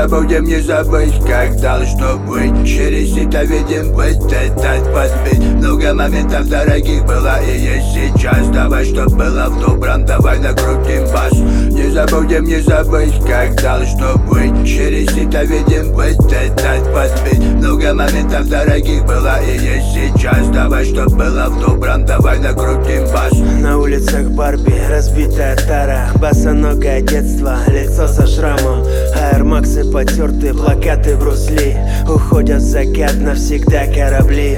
забудем, не забыть, как должно быть. Через это видим быть, этот подбить. Много моментов дорогих было и есть сейчас. Давай, чтоб было в добром, давай накрутим бас. Не забудем, не забыть, как должно быть. Через это видим быть, этот подбить. Много моментов дорогих было и есть сейчас. Давай, чтоб было в добром, давай накрутим бас. На улицах Барби, разбитая тара, босоногое детство, лицо со шрамом. Аэрмаксы потертые, плакаты Брусли. Уходят в закат навсегда корабли.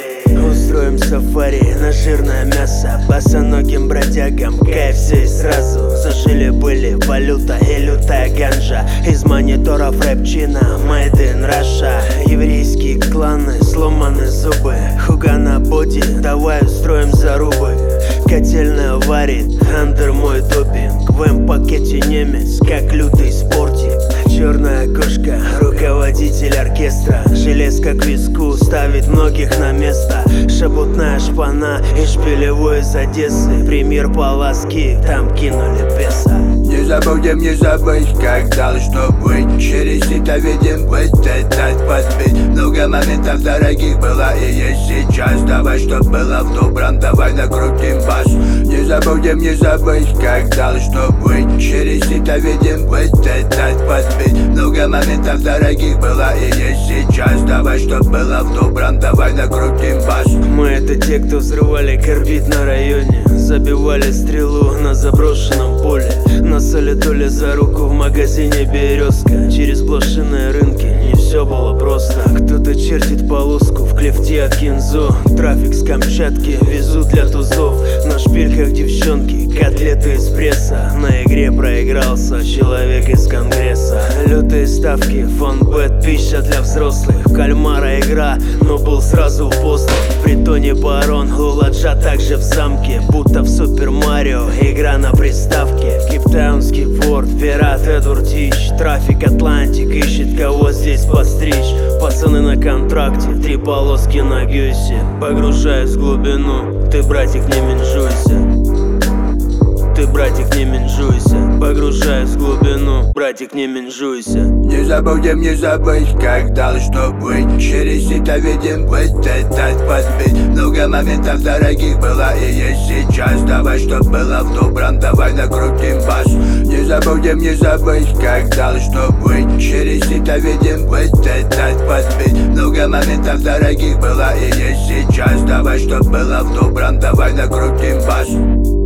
Устроим сафари на жирное мясо, босоногим бродягам кайф все и сразу. Зажили-были валюта и лютая ганжа. Из мониторов рэпчина made in Russia. Еврейские кланы, сломаны зубы. Хуга на боди, давай устроим зарубы. Котельная варит, андер мой допинг. В М-пакете немец, как лютый спортик. Черная кошка, руководитель оркестра. Железка к виску ставит многих на место. Шебутная шпана и шпилевой из Одессы. Пример полоски, там кинули песо. Не забудем, не забыть, как должно быть. Через это видим быть, этот подбить. Много моментов дорогих было и есть сейчас. Давай, чтоб было в добром, давай накрутим бас. Не забудем, не забыть, как должно быть. Через это видим быть, этот подбить. Много моментов дорогих было и есть сейчас. Давай, чтоб было в добром, давай накрутим бас. Мы это те, кто взрывали корбит на районе. Забивали стрелу на заброшенном поле. Насали то ли за руку в магазине Березка. Через блошиные рынки не все было просто. Кто-то чертит полоску в клефте от Кинзо. Трафик с Камчатки везут для тузов. На шпильках девчонки, котлеты из пресса. На игре проигрался человек из Конгресса. Лютые ставки, фонбет, пища для взрослых. Кальмара игра, но был сразу в постах. В притоне барон, Луладжа также в замке. Будто в Супер Марио, игра на приставке. Кейптаунский форт, пират Эдвард Тич. Трафик Атлантик ищет, кого здесь подстричь. Пацаны на контракте, 3 полоски на гюсе. Погружаюсь в глубину, ты, братик, не менжуйся. Ты, братик, не менжуйся. Погружаюсь в глубину, братик, не менжуйся. Не забудем, не забыть, как должно быть. Через это видим быть, этот подбить. Много моментов дорогих было и есть сейчас. Давай, чтоб было в добром, давай накрутим бас. Не забудем, не забыть, как должно быть. Через это видим быть, этот подбить. Много моментов дорогих было и есть сейчас. Давай, чтоб было в добром, давай накрутим бас.